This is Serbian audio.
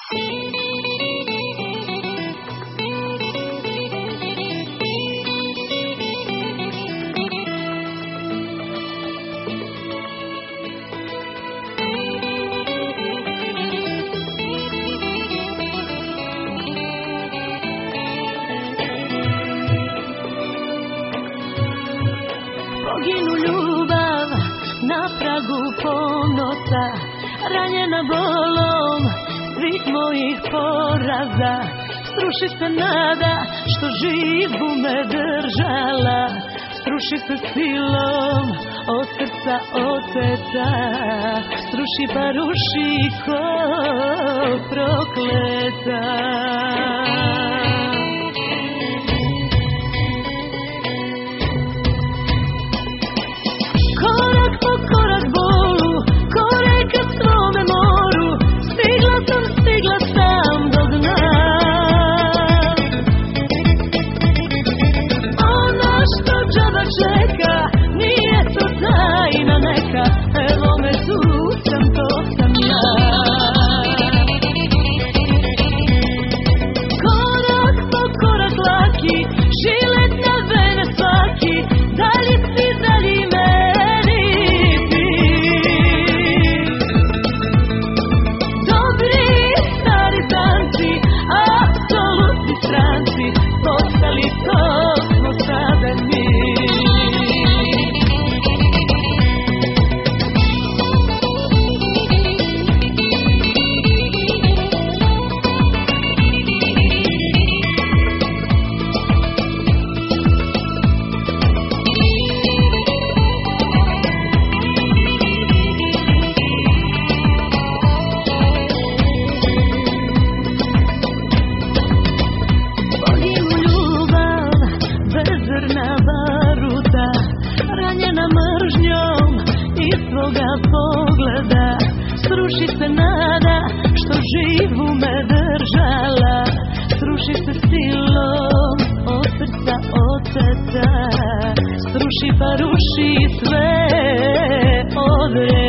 Poginu ljubav na pragu ponosa, ranjena bolom svih mojih poraza. Sruši se nada što živu me držala, sruši se silom od srca oteta, sruši pa ruši ko prokleta. Korak po korak bolu, korak ka svome moru, stigla sam do dna. Ono što džaba čeka, nije to tajna neka, evo me tu sam, to sam ja. Korak po korak laki, žilet na vene svaki, dalje svi dalje me. Stranci, postali to smo sada mi. Pogleda, sruši se nada što živu me držala, sruši se silom od srca oteta, sruši pa ruši sve odre.